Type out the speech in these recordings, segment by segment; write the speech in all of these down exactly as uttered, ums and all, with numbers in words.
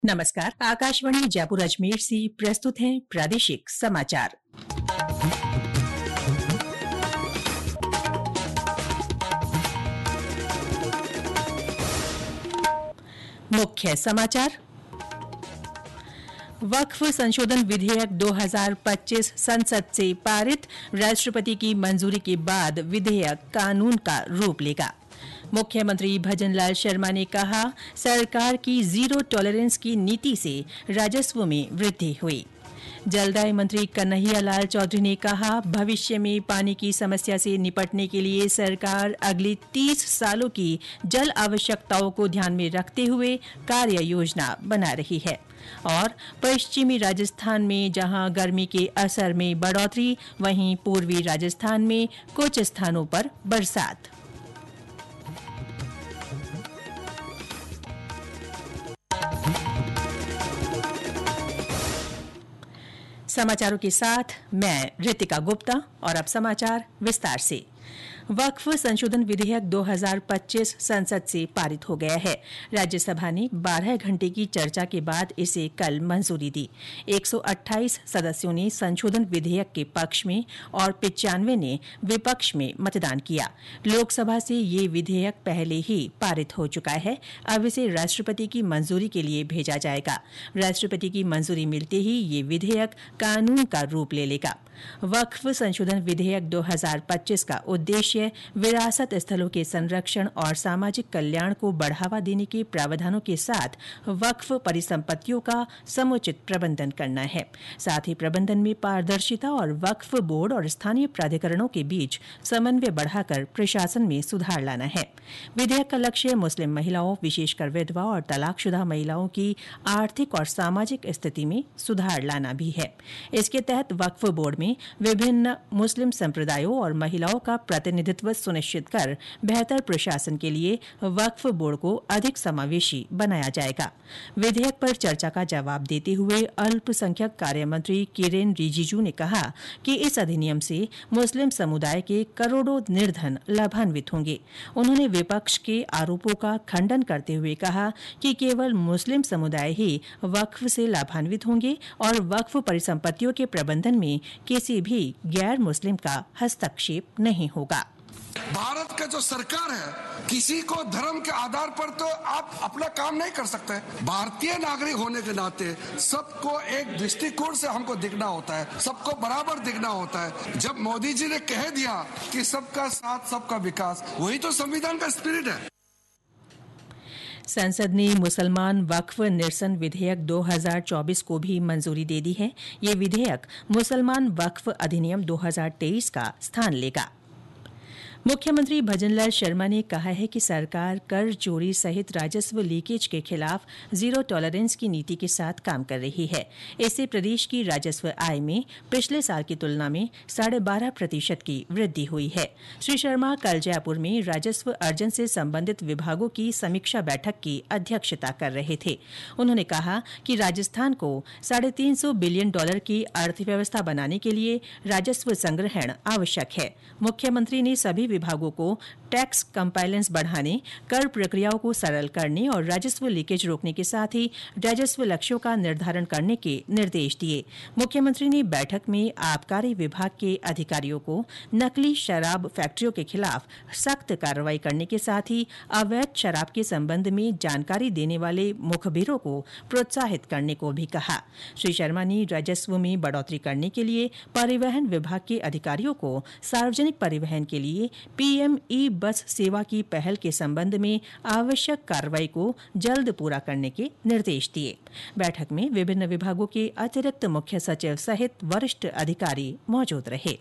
नमस्कार। आकाशवाणी जयपुर अजमेर से प्रस्तुत हैं प्रादेशिक समाचार। मुख्य समाचार। वक्फ संशोधन विधेयक दो हज़ार पच्चीस संसद से पारित। राष्ट्रपति की मंजूरी के बाद विधेयक कानून का रूप लेगा। मुख्यमंत्री भजनलाल शर्मा ने कहा, सरकार की जीरो टॉलरेंस की नीति से राजस्व में वृद्धि हुई। जलदाय मंत्री कन्हैया लाल चौधरी ने कहा, भविष्य में पानी की समस्या से निपटने के लिए सरकार अगले तीस सालों की जल आवश्यकताओं को ध्यान में रखते हुए कार्य योजना बना रही है। और पश्चिमी राजस्थान में जहां गर्मी के असर में बढ़ोतरी, वहीं पूर्वी राजस्थान में कुछ स्थानों पर बरसात। समाचारों के साथ मैं रितिका गुप्ता। और अब समाचार विस्तार से। वक्फ संशोधन विधेयक दो हज़ार पच्चीस संसद से पारित हो गया है। राज्यसभा ने बारह घंटे की चर्चा के बाद इसे कल मंजूरी दी। एक सौ अट्ठाईस सदस्यों ने संशोधन विधेयक के पक्ष में और पिचानवे ने विपक्ष में मतदान किया। लोकसभा से ये विधेयक पहले ही पारित हो चुका है। अब इसे राष्ट्रपति की मंजूरी के लिए भेजा जाएगा। राष्ट्रपति की मंजूरी मिलते ही ये विधेयक कानून का रूप ले लेगा। वक्फ संशोधन विधेयक दो हज़ार पच्चीस का उद्देश्य विरासत स्थलों के संरक्षण और सामाजिक कल्याण को बढ़ावा देने के प्रावधानों के साथ वक्फ परिसंपत्तियों का समुचित प्रबंधन करना है। साथ ही प्रबंधन में पारदर्शिता और वक्फ बोर्ड और स्थानीय प्राधिकरणों के बीच समन्वय बढ़ाकर प्रशासन में सुधार लाना है। विधेयक का लक्ष्य मुस्लिम महिलाओं, विशेषकर विधवा और तलाकशुदा महिलाओं की आर्थिक और सामाजिक स्थिति में सुधार लाना भी है। इसके तहत वक्फ बोर्ड में विभिन्न मुस्लिम संप्रदायों और महिलाओं का प्रतिनिधित्व सुनिश्चित कर बेहतर प्रशासन के लिए वक्फ बोर्ड को अधिक समावेशी बनाया जाएगा। विधेयक पर चर्चा का जवाब देते हुए अल्पसंख्यक कार्य मंत्री किरेन रिजिजू ने कहा कि इस अधिनियम से मुस्लिम समुदाय के करोड़ों निर्धन लाभान्वित होंगे। उन्होंने विपक्ष के आरोपों का खंडन करते हुए कहा कि केवल मुस्लिम समुदाय ही वक्फ से लाभान्वित होंगे और वक्फ परिसंपत्तियों के प्रबंधन में किसी भी गैर मुस्लिम का हस्तक्षेप नहीं होगा। भारत का जो सरकार है, किसी को धर्म के आधार पर तो आप अपना काम नहीं कर सकते। भारतीय नागरिक होने के नाते सबको एक दृष्टिकोण से हमको दिखना होता है, सबको बराबर दिखना होता है। जब मोदी जी ने कह दिया कि सबका साथ सबका विकास, वही तो संविधान का स्पिरिट है। संसद ने मुसलमान वक्फ निरसन विधेयक दो हज़ार चौबीस को भी मंजूरी दे दी है। ये विधेयक मुसलमान वक्फ अधिनियम दो हज़ार तेईस का स्थान लेगा। मुख्यमंत्री भजनलाल शर्मा ने कहा है कि सरकार कर चोरी सहित राजस्व लीकेज के खिलाफ जीरो टॉलरेंस की नीति के साथ काम कर रही है। इससे प्रदेश की राजस्व आय में पिछले साल की तुलना में साढ़े बारह प्रतिशत की वृद्धि हुई है। श्री शर्मा कल जयपुर में राजस्व अर्जन से संबंधित विभागों की समीक्षा बैठक की अध्यक्षता कर रहे थे। उन्होंने कहा कि राजस्थान को साढ़े तीन सौ बिलियन डॉलर की अर्थव्यवस्था बनाने के लिए राजस्व संग्रहण आवश्यक है। मुख्यमंत्री ने सभी विभागों को टैक्स कंप्लायंस बढ़ाने, कर प्रक्रियाओं को सरल करने और राजस्व लीकेज रोकने के साथ ही राजस्व लक्ष्यों का निर्धारण करने के निर्देश दिए। मुख्यमंत्री ने बैठक में आबकारी विभाग के अधिकारियों को नकली शराब फैक्ट्रियों के खिलाफ सख्त कार्रवाई करने के साथ ही अवैध शराब के संबंध में जानकारी देने वाले मुखबिरों को प्रोत्साहित करने को भी कहा। श्री शर्मा ने राजस्व में बढ़ोतरी करने के लिए परिवहन विभाग के अधिकारियों को सार्वजनिक परिवहन के लिए पीएम ई बस सेवा की पहल के संबंध में आवश्यक कार्रवाई को जल्द पूरा करने के निर्देश दिए। बैठक में विभिन्न विभागों के अतिरिक्त मुख्य सचिव सहित वरिष्ठ अधिकारी मौजूद रहे।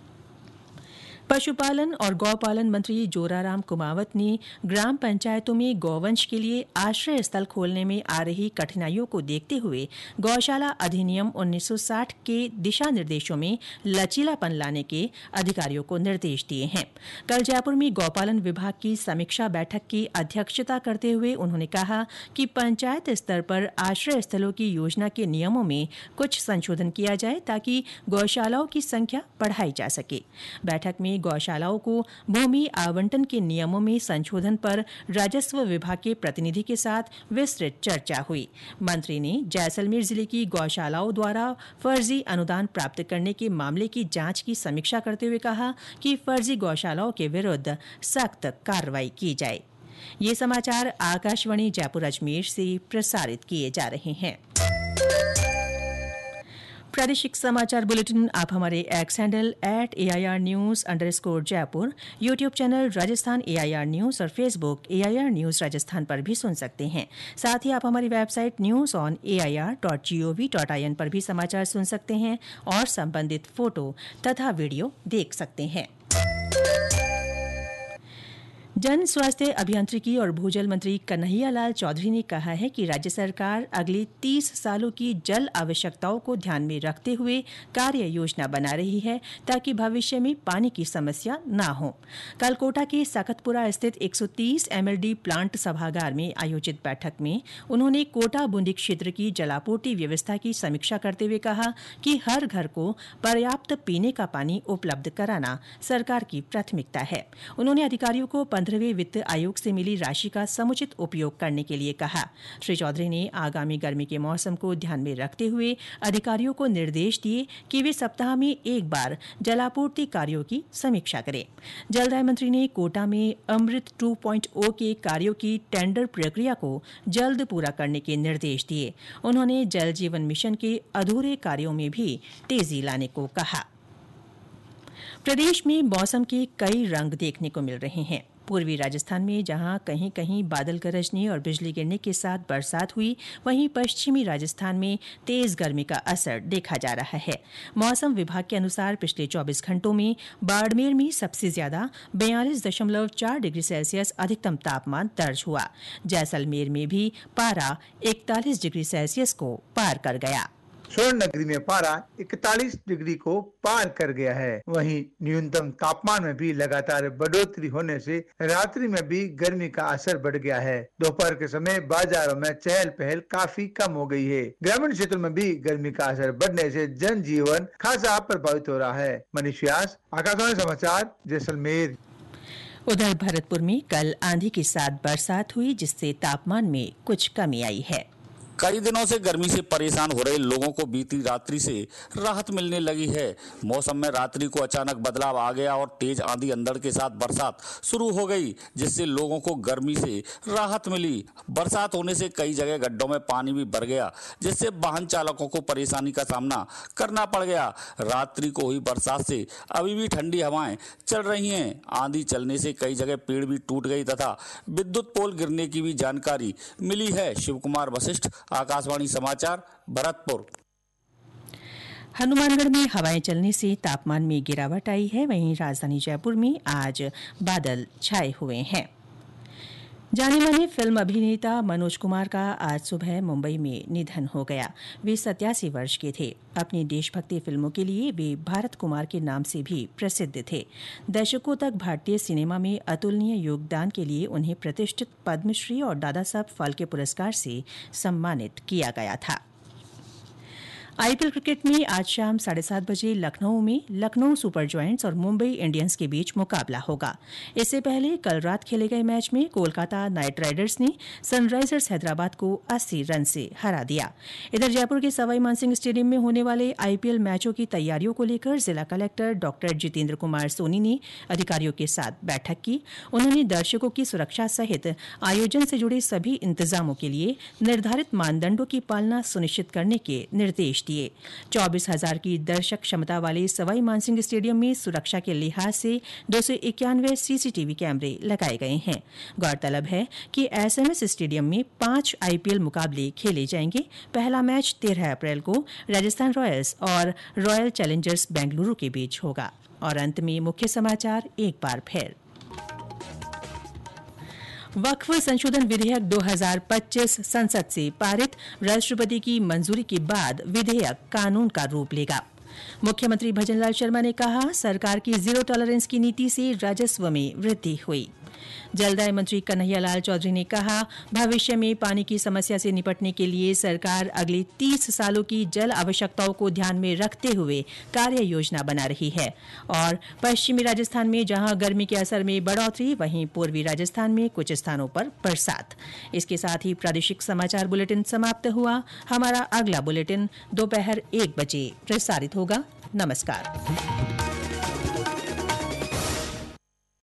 पशुपालन और गौपालन मंत्री जोराराम कुमावत ने ग्राम पंचायतों में गौवंश के लिए आश्रय स्थल खोलने में आ रही कठिनाइयों को देखते हुए गौशाला अधिनियम उन्नीस सौ साठ के दिशा निर्देशों में लचीलापन लाने के अधिकारियों को निर्देश दिए हैं। कल जयपुर में गौपालन विभाग की समीक्षा बैठक की अध्यक्षता करते हुए उन्होंने कहा कि पंचायत स्तर पर आश्रय स्थलों की योजना के नियमों में कुछ संशोधन किया जाए ताकि गौशालाओं की संख्या बढ़ाई जा सके। बैठक में में गौशालाओं को भूमि आवंटन के नियमों में संशोधन पर राजस्व विभाग के प्रतिनिधि के साथ विस्तृत चर्चा हुई। मंत्री ने जैसलमेर जिले की गौशालाओं द्वारा फर्जी अनुदान प्राप्त करने के मामले की जांच की समीक्षा करते हुए कहा कि फर्जी गौशालाओं के विरुद्ध सख्त कार्रवाई की जाए। ये समाचार आकाशवाणी जयपुर अजमेर से प्रसारित किए जा रहे हैं। प्रादेशिक समाचार बुलेटिन आप हमारे X handle at A I R news underscore Jaipur, YouTube channel Rajasthan A I R news और Facebook A I R news Rajasthan पर भी सुन सकते हैं। साथ ही आप हमारी website news on A I R dot G O V dot I N पर भी समाचार सुन सकते हैं और संबंधित फोटो तथा वीडियो देख सकते हैं। जन स्वास्थ्य अभियांत्रिकी और भूजल मंत्री कन्हैया लाल चौधरी ने कहा है कि राज्य सरकार अगले तीस सालों की जल आवश्यकताओं को ध्यान में रखते हुए कार्य योजना बना रही है ताकि भविष्य में पानी की समस्या न हो। कल कोटा के सखतपुरा स्थित एक सौ तीस एम एल डी प्लांट सभागार में आयोजित बैठक में उन्होंने कोटा बूंदी क्षेत्र की जलापूर्ति व्यवस्था की समीक्षा करते हुए कहा कि हर घर को पर्याप्त पीने का पानी उपलब्ध कराना सरकार की प्राथमिकता है। उन्होंने अधिकारियों को पंद्रहवें वित्त आयोग से मिली राशि का समुचित उपयोग करने के लिए कहा। श्री चौधरी ने आगामी गर्मी के मौसम को ध्यान में रखते हुए अधिकारियों को निर्देश दिए कि वे सप्ताह में एक बार जलापूर्ति कार्यों की समीक्षा करें। जलदाय मंत्री ने कोटा में अमृत टू पॉइंट ओ के कार्यों की टेंडर प्रक्रिया को जल्द पूरा करने के निर्देश दिए। उन्होंने जल जीवन मिशन के अधूरे कार्यों में भी तेजी लाने को कहा। प्रदेश में मौसम के कई रंग देखने को मिल रहे हैं। पूर्वी राजस्थान में जहां कहीं कहीं बादल गरजने और बिजली गिरने के साथ बरसात हुई, वहीं पश्चिमी राजस्थान में तेज गर्मी का असर देखा जा रहा है। मौसम विभाग के अनुसार पिछले चौबीस घंटों में बाड़मेर में सबसे ज्यादा बयालीस दशमलव चार डिग्री सेल्सियस अधिकतम तापमान दर्ज हुआ। जैसलमेर में भी पारा इकतालीस डिग्री सेल्सियस को पार कर गया। स्वर्ण नगरी में पारा इकतालीस डिग्री को पार कर गया है। वहीं न्यूनतम तापमान में भी लगातार बढ़ोतरी होने से रात्रि में भी गर्मी का असर बढ़ गया है। दोपहर के समय बाजारों में चहल पहल काफी कम हो गई है। ग्रामीण क्षेत्रों में भी गर्मी का असर बढ़ने से जनजीवन खासा प्रभावित हो रहा है। मनीष व्यास, आकाशवाणी समाचार, जैसलमेर। उधर भरतपुर में कल आंधी के साथ बरसात हुई, जिससे तापमान में कुछ कमी आई है। कई दिनों से गर्मी से परेशान हो रहे लोगों को बीती रात्रि से राहत मिलने लगी है। मौसम में रात्रि को अचानक बदलाव आ गया और तेज आंधी अंधड़ के साथ बरसात शुरू हो गई, जिससे लोगों को गर्मी से राहत मिली। बरसात होने से कई जगह गड्ढों में पानी भी भर गया, जिससे वाहन चालकों को परेशानी का सामना करना पड़ गया। रात्रि को हुई बरसात से अभी भी ठंडी हवाएं चल रही हैं। आंधी चलने से कई जगह पेड़ भी टूट गई तथा विद्युत पोल गिरने की भी जानकारी मिली है। शिव कुमार वशिष्ठ, आकाशवाणी समाचार, भरतपुर। हनुमानगढ़ में हवाएं चलने से तापमान में गिरावट आई है। वहीं राजधानी जयपुर में आज बादल छाए हुए हैं। जाने माने फिल्म अभिनेता मनोज कुमार का आज सुबह मुंबई में निधन हो गया। वे सत्यासी वर्ष के थे। अपनी देशभक्ति फिल्मों के लिए वे भारत कुमार के नाम से भी प्रसिद्ध थे। दशकों तक भारतीय सिनेमा में अतुलनीय योगदान के लिए उन्हें प्रतिष्ठित पद्मश्री और दादा साहब फाल्के पुरस्कार से सम्मानित किया गया था। आई पी एल क्रिकेट में आज शाम साढ़े सात बजे लखनऊ में लखनऊ सुपर जॉयंट्स और मुंबई इंडियंस के बीच मुकाबला होगा। इससे पहले कल रात खेले गए मैच में कोलकाता नाइट राइडर्स ने सनराइजर्स हैदराबाद को अस्सी रन से हरा दिया। इधर जयपुर के सवाई मानसिंह स्टेडियम में होने वाले आई पी एल मैचों की तैयारियों को लेकर जिला कलेक्टर डॉक्टर जितेंद्र कुमार सोनी ने अधिकारियों के साथ बैठक की। उन्होंने दर्शकों की सुरक्षा सहित आयोजन से जुड़े सभी इंतजामों के लिए निर्धारित मानदंडों की पालना सुनिश्चित करने के निर्देश दिए। चौबीस हजार की दर्शक क्षमता वाले सवाई मानसिंह स्टेडियम में सुरक्षा के लिहाज से दो सौ इक्यानवे सीसीटीवी कैमरे लगाए गए हैं। गौरतलब है कि एस एम एस स्टेडियम में पांच आई पी एल मुकाबले खेले जाएंगे। पहला मैच तेरह अप्रैल को राजस्थान रॉयल्स और रॉयल चैलेंजर्स बेंगलुरु के बीच होगा। और अंत में मुख्य समाचार एक बार फिर। वक्फ संशोधन विधेयक दो हज़ार पच्चीस संसद से पारित। राष्ट्रपति की मंजूरी के बाद विधेयक कानून का रूप लेगा। मुख्यमंत्री भजनलाल शर्मा ने कहा, सरकार की जीरो टॉलरेंस की नीति से राजस्व में वृद्धि हुई। जलदाय मंत्री कन्हैयालाल चौधरी ने कहा, भविष्य में पानी की समस्या से निपटने के लिए सरकार अगले तीस सालों की जल आवश्यकताओं को ध्यान में रखते हुए कार्य योजना बना रही है। और पश्चिमी राजस्थान में जहां गर्मी के असर में बढ़ोतरी, वहीं पूर्वी राजस्थान में कुछ स्थानों पर बरसात। इसके साथ ही प्रादेशिक समाचार बुलेटिन समाप्त हुआ। हमारा अगला बुलेटिन दोपहर एक बजे प्रसारित होगा। नमस्कार।